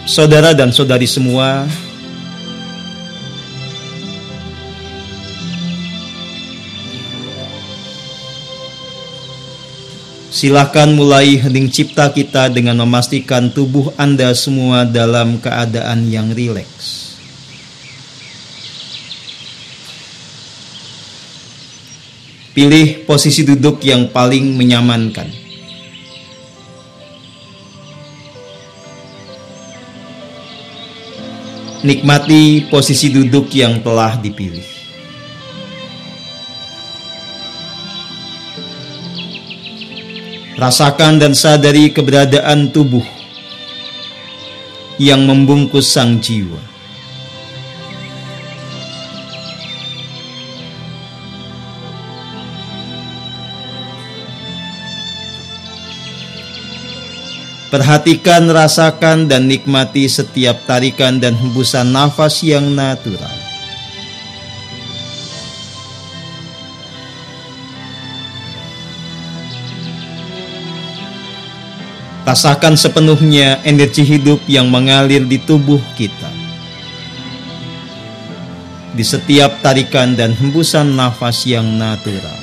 Saudara dan saudari semua, silakan mulai hening cipta kita dengan memastikan tubuh Anda semua dalam keadaan yang rileks. Pilih posisi duduk yang paling menyamankan. Nikmati posisi duduk yang telah dipilih. Rasakan dan sadari keberadaan tubuh yang membungkus sang jiwa. Perhatikan, rasakan, dan nikmati setiap tarikan dan hembusan nafas yang natural. Rasakan sepenuhnya energi hidup yang mengalir di tubuh kita. Di setiap tarikan dan hembusan nafas yang natural.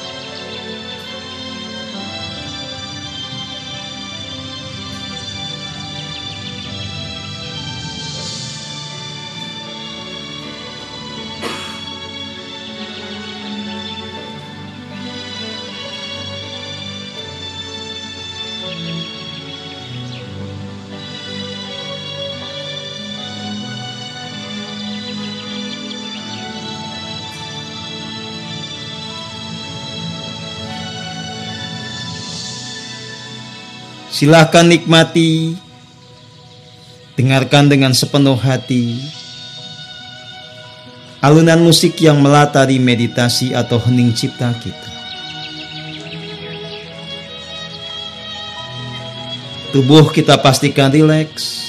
Silakan nikmati, dengarkan dengan sepenuh hati alunan musik yang melatari meditasi atau hening cipta kita. Tubuh kita pastikan rileks,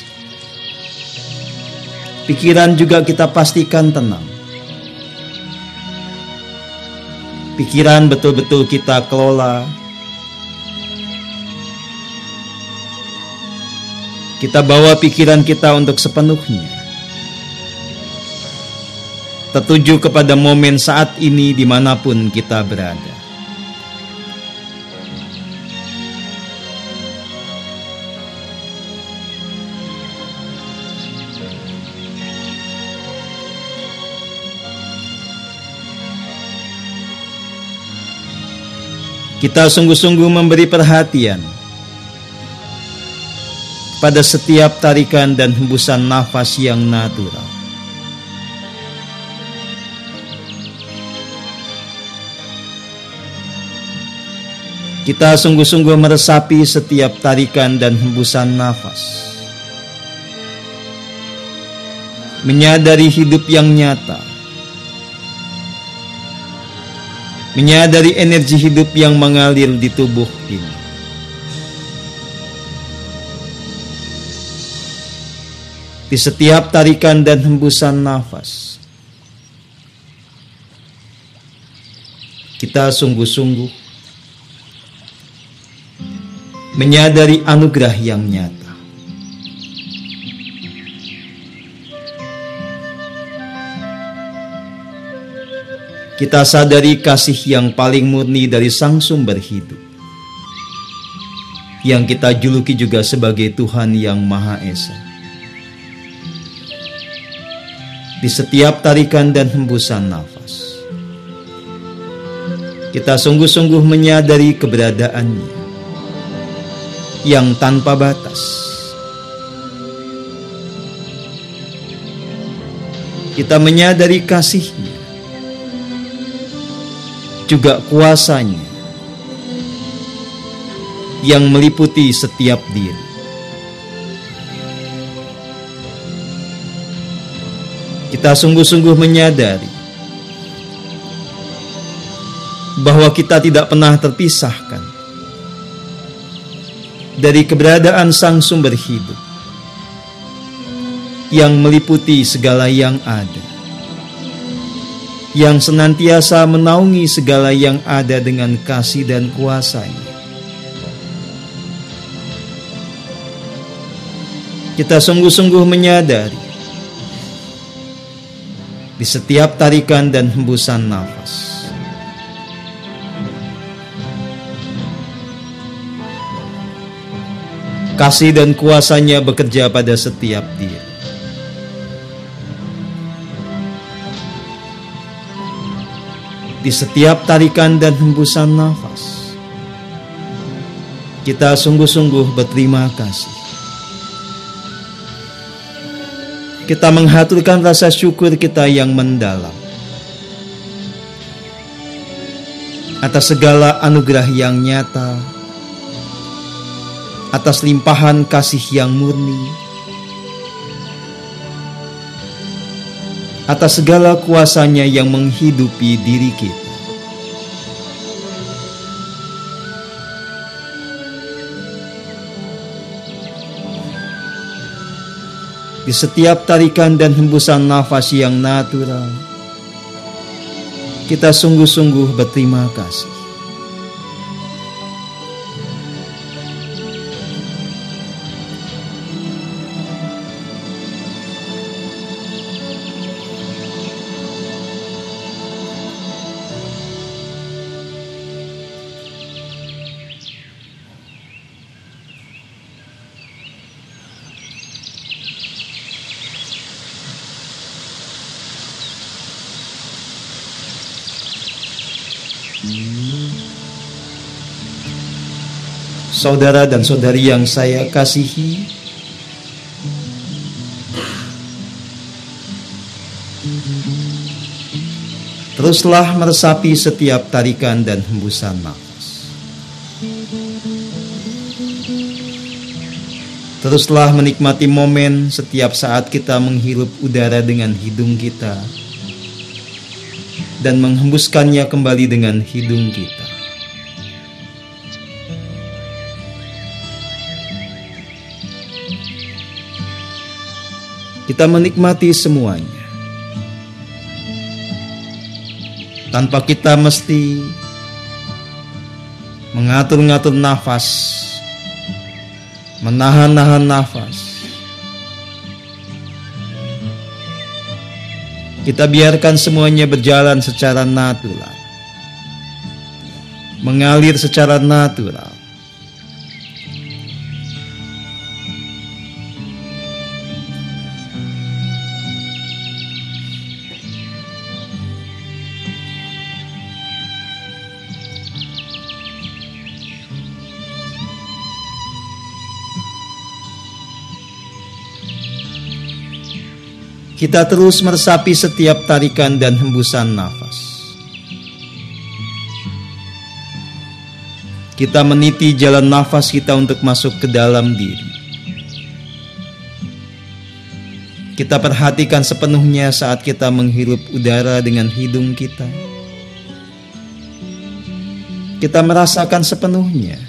pikiran juga kita pastikan tenang. Pikiran betul-betul kita kelola. Kita bawa pikiran kita untuk sepenuhnya tertuju kepada momen saat ini dimanapun kita berada. Kita sungguh-sungguh memberi perhatian pada setiap tarikan dan hembusan nafas yang natural. Kita sungguh-sungguh meresapi setiap tarikan dan hembusan nafas. Menyadari hidup yang nyata. Menyadari energi hidup yang mengalir di tubuh ini. Di setiap tarikan dan hembusan nafas, kita sungguh-sungguh menyadari anugerah yang nyata. Kita sadari kasih yang paling murni dari Sang Sumber Hidup, yang kita juluki juga sebagai Tuhan yang Maha Esa. Di setiap tarikan dan hembusan nafas, kita sungguh-sungguh menyadari keberadaannya yang tanpa batas. Kita menyadari kasih-Nya, juga kuasa-Nya yang meliputi setiap diri. Kita sungguh-sungguh menyadari bahwa kita tidak pernah terpisahkan dari keberadaan Sang Sumber Hidup yang meliputi segala yang ada, yang senantiasa menaungi segala yang ada dengan kasih dan kuasa-Nya. Kita sungguh-sungguh menyadari di setiap tarikan dan hembusan nafas, kasih dan kuasa-Nya bekerja pada setiap diri. Di setiap tarikan dan hembusan nafas, kita sungguh-sungguh berterima kasih. Kita menghaturkan rasa syukur kita yang mendalam atas segala anugerah yang nyata, atas limpahan kasih yang murni, atas segala kuasa-Nya yang menghidupi diri kita. Di setiap tarikan dan hembusan nafas yang natural, kita sungguh-sungguh berterima kasih. Saudara dan saudari yang saya kasihi, teruslah meresapi setiap tarikan dan hembusan nafas. Teruslah menikmati momen setiap saat kita menghirup udara dengan hidung kita dan menghembuskannya kembali dengan hidung kita. Kita menikmati semuanya tanpa kita mesti mengatur-ngatur nafas, menahan-nahan nafas. Kita biarkan semuanya berjalan secara natural, mengalir secara natural. Kita terus meresapi setiap tarikan dan hembusan nafas. Kita meniti jalan nafas kita untuk masuk ke dalam diri. Kita perhatikan sepenuhnya saat kita menghirup udara dengan hidung kita. Kita merasakan sepenuhnya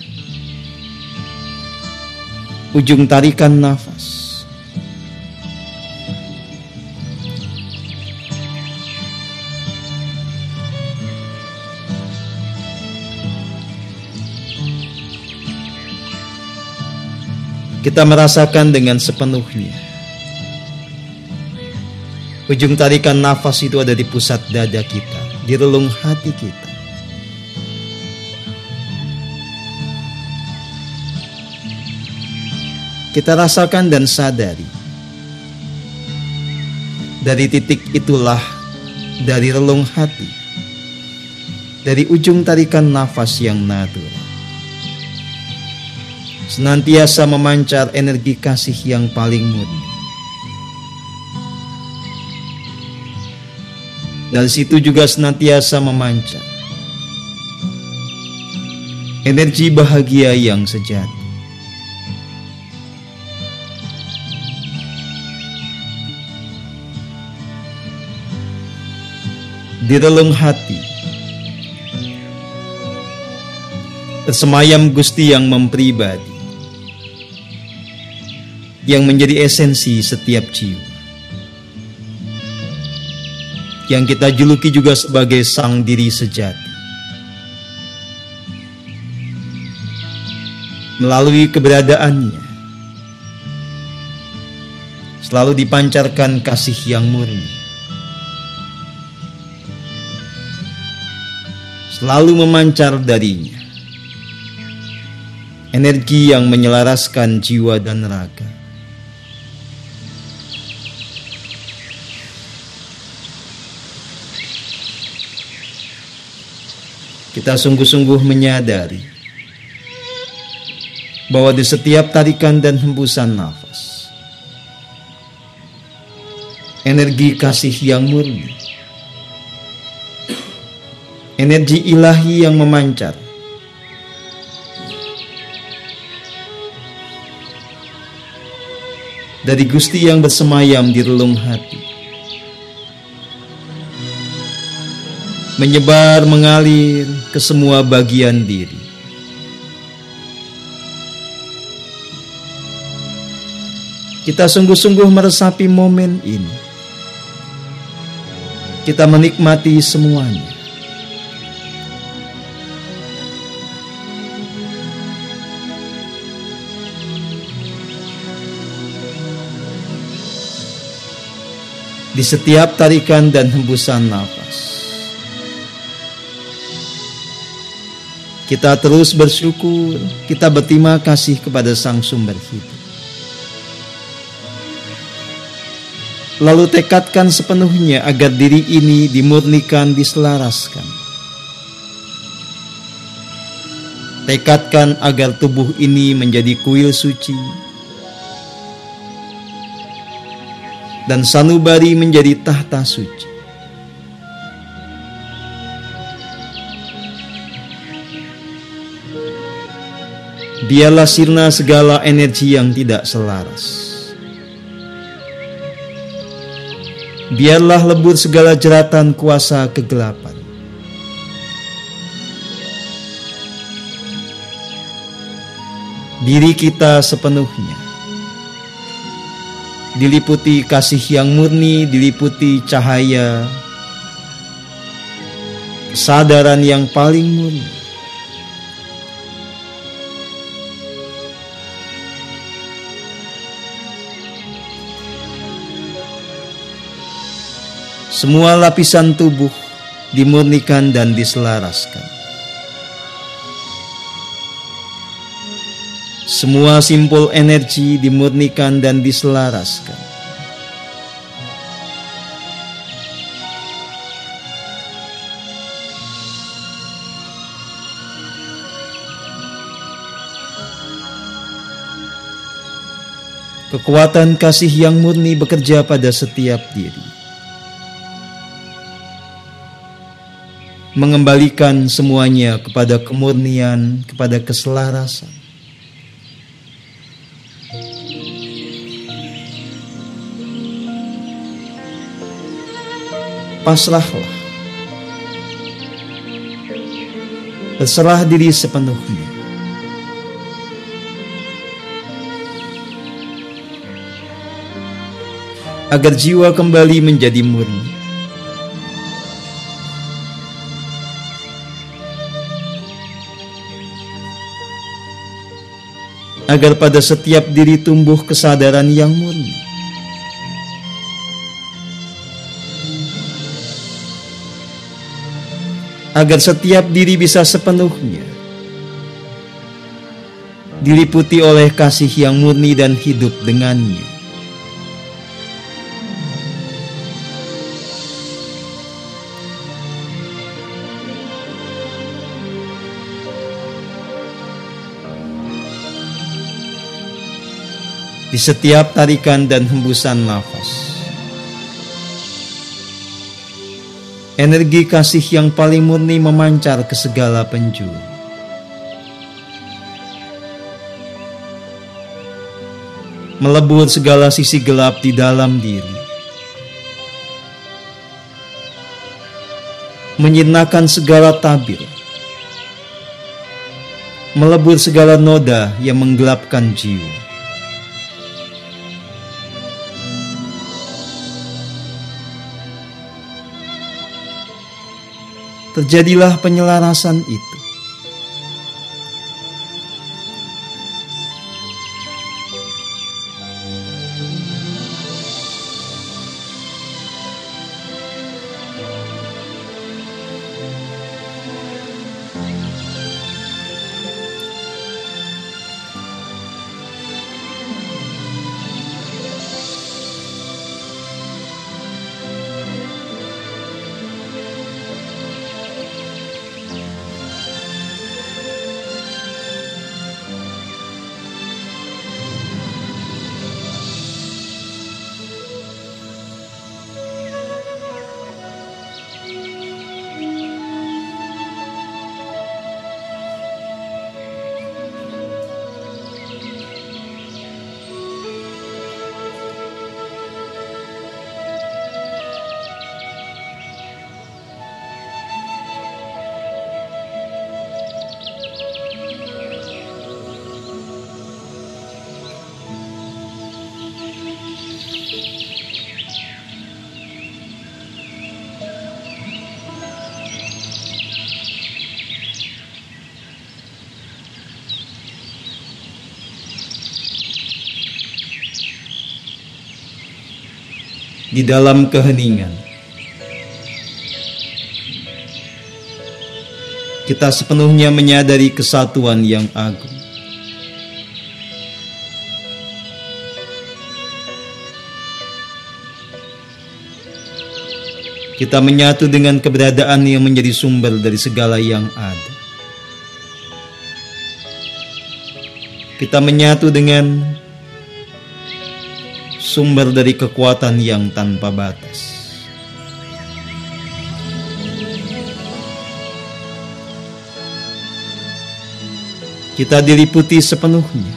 ujung tarikan nafas. Kita merasakan dengan sepenuhnya ujung tarikan nafas itu ada di pusat dada kita, di relung hati kita. Kita rasakan dan sadari dari titik itulah, dari relung hati, dari ujung tarikan nafas yang natural, senantiasa memancar energi kasih yang paling murni. Dari situ juga senantiasa memancar energi bahagia yang sejati. Di relung hati tersemayam Gusti yang mempribadi, yang menjadi esensi setiap jiwa, yang kita juluki juga sebagai sang diri sejati. Melalui keberadaannya, selalu dipancarkan kasih yang murni. Selalu memancar darinya energi yang menyelaraskan jiwa dan raga. Kita sungguh-sungguh menyadari bahwa di setiap tarikan dan hembusan nafas, energi kasih yang murni, energi ilahi yang memancar dari Gusti yang bersemayam di relung hati, menyebar mengalir ke semua bagian diri. Kita sungguh-sungguh meresapi momen ini. Kita menikmati semuanya. Di setiap tarikan dan hembusan nafas, kita terus bersyukur, kita berterima kasih kepada Sang Sumber Hidup. Lalu tekadkan sepenuhnya agar diri ini dimurnikan, diselaraskan. Tekadkan agar tubuh ini menjadi kuil suci, dan sanubari menjadi tahta suci. Biarlah sirna segala energi yang tidak selaras. Biarlah lebur segala jeratan kuasa kegelapan. Diri kita sepenuhnya diliputi kasih yang murni, diliputi cahaya, kesadaran yang paling murni. Semua lapisan tubuh dimurnikan dan diselaraskan. Semua simpul energi dimurnikan dan diselaraskan. Kekuatan kasih yang murni bekerja pada setiap diri, mengembalikan semuanya kepada kemurnian, kepada keselarasan. Pasrahlah, berserah diri sepenuhnya, agar jiwa kembali menjadi murni. Agar pada setiap diri tumbuh kesadaran yang murni. Agar setiap diri bisa sepenuhnya diliputi oleh kasih yang murni dan hidup dengannya. Di setiap tarikan dan hembusan nafas, energi kasih yang paling murni memancar ke segala penjuru. Melebur segala sisi gelap di dalam diri. Menyirnakan segala tabir. Melebur segala noda yang menggelapkan jiwa. Terjadilah penyelarasan itu. di dalam keheningan. Kita sepenuhnya menyadari kesatuan yang agung. Kita menyatu dengan keberadaan yang menjadi sumber dari segala yang ada. Kita menyatu dengan sumber dari kekuatan yang tanpa batas. Kita diliputi sepenuhnya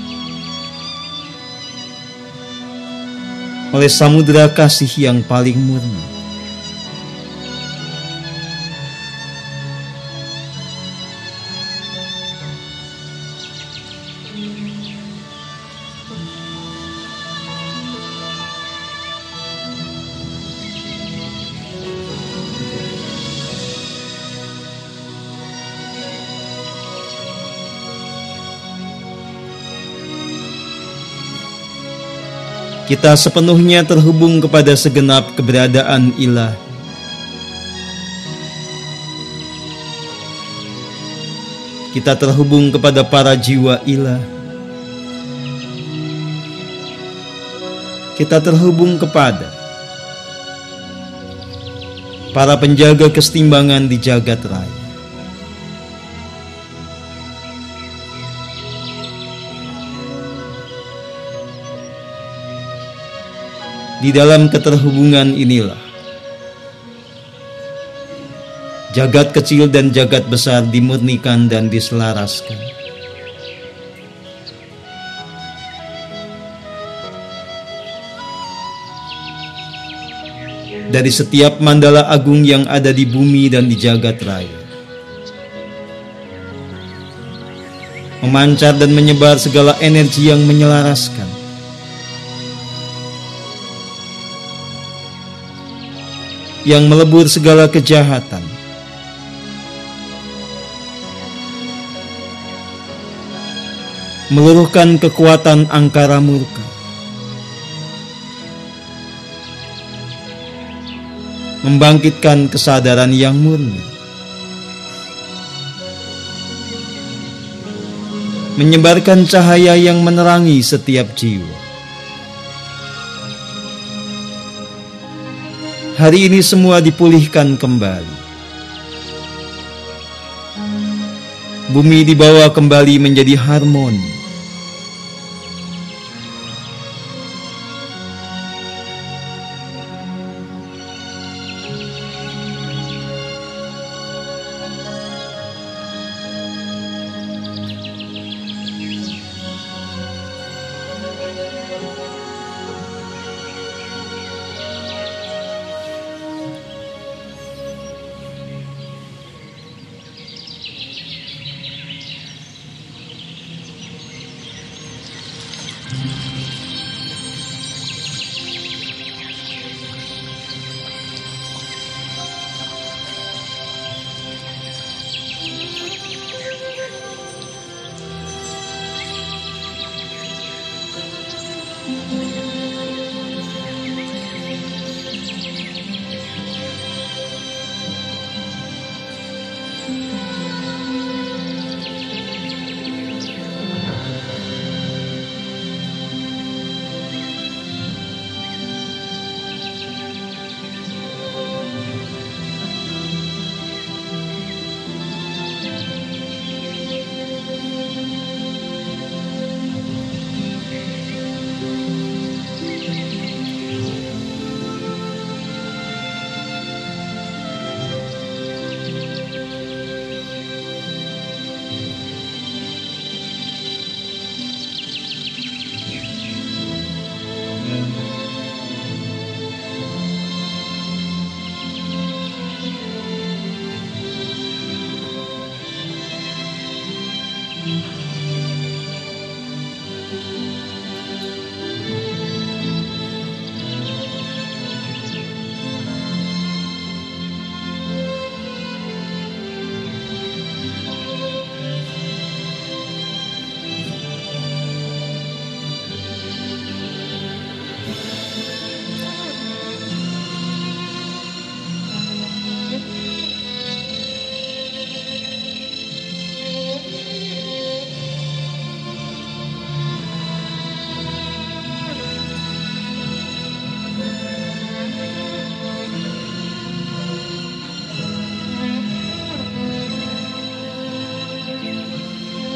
oleh samudera kasih yang paling murni. Kita sepenuhnya terhubung kepada segenap keberadaan ilahi. Kita terhubung kepada para jiwa ilahi. Kita terhubung kepada para penjaga kesetimbangan di jagat raya. Di dalam keterhubungan inilah jagat kecil dan jagat besar dimurnikan dan diselaraskan. Dari setiap mandala agung yang ada di bumi dan di jagat raya, memancar dan menyebar segala energi yang menyelaraskan, yang melebur segala kejahatan, meluruhkan kekuatan angkara murka, membangkitkan kesadaran yang murni, menyebarkan cahaya yang menerangi setiap jiwa. Hari ini semua dipulihkan kembali. Bumi dibawa kembali menjadi harmoni.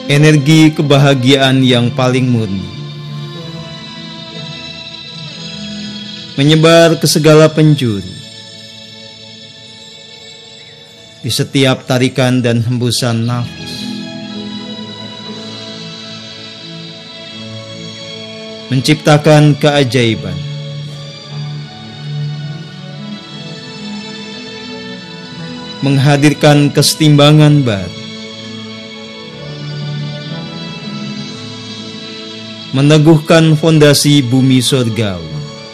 energi kebahagiaan yang paling murni, menyebar ke segala penjuru, di setiap tarikan dan hembusan nafas, menciptakan keajaiban. Menghadirkan kesetimbangan baru, meneguhkan fondasi bumi surgawi,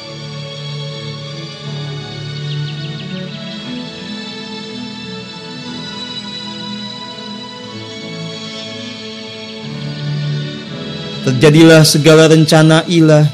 terjadilah segala rencana ilahi.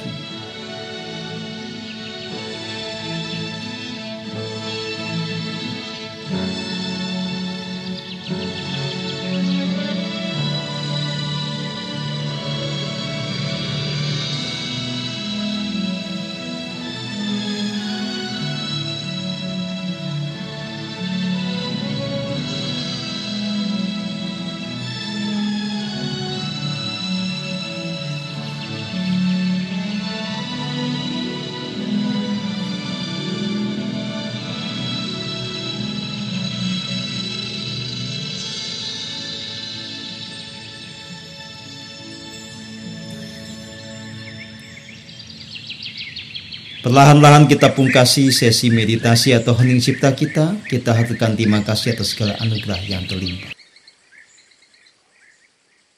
Perlahan-lahan kita pungkasi sesi meditasi atau hening cipta kita. Kita haturkan terima kasih atas segala anugerah yang terlimpah.